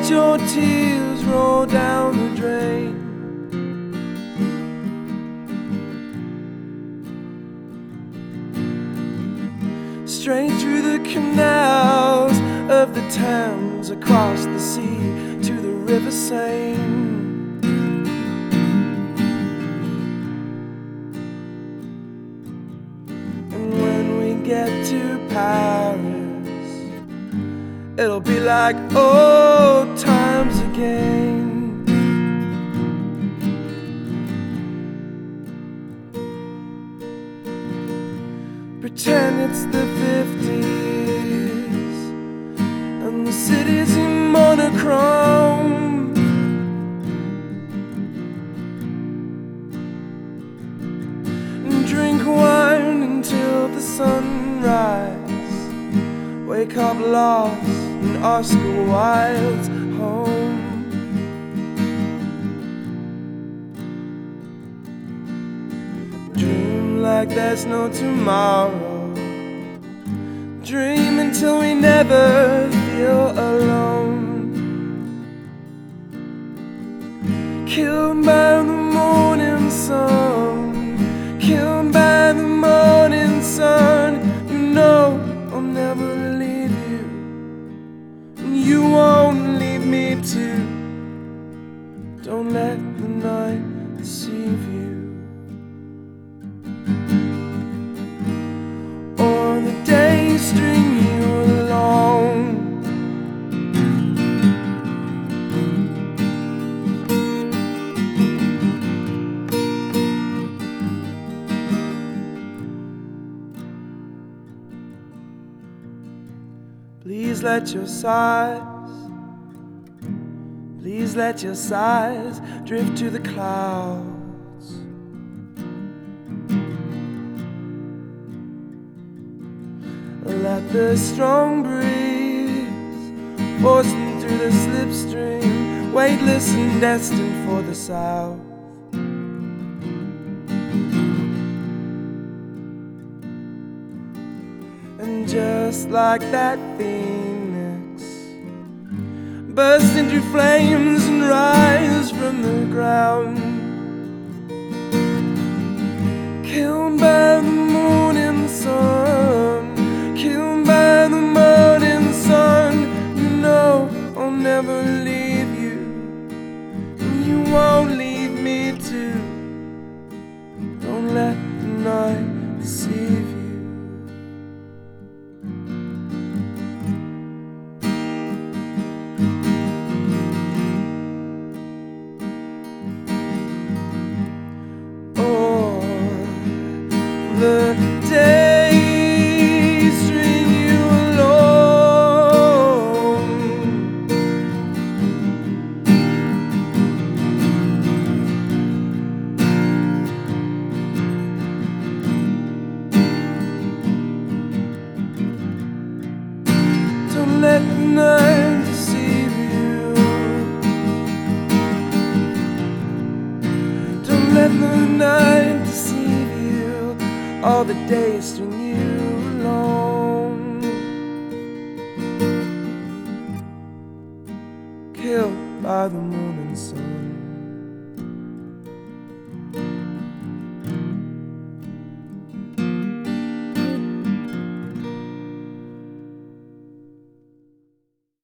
let your tears roll down the drain. Straight through the canals of the Thames, across the sea to the River Seine. And when we get to Paris, it'll be like old times again. Pretend it's the 50s and the city's in monochrome. And drink wine until the sunrise. Wake up lost in Oscar Wilde's home. Dream like there's no tomorrow. Dream until we never feel alone. Killed by the morning sun, killed by the morning sun. You know I'll never leave you, and you won't leave me too. Don't let the night deceive you, or the day string you along. Please let your sighs drift to the clouds. Let the strong breeze force them through the slipstream, weightless and destined for the south. And just like that phoenix, burst into flames and rise from the ground. Killed by the morning sun, killed by the morning sun. You know I'll never leave you, and you won't leave me too. Don't let the night deceive you. The days string you along. Don't let the night deceive you. Don't let the night deceive you. All the days string you along. Killed by the morning sun.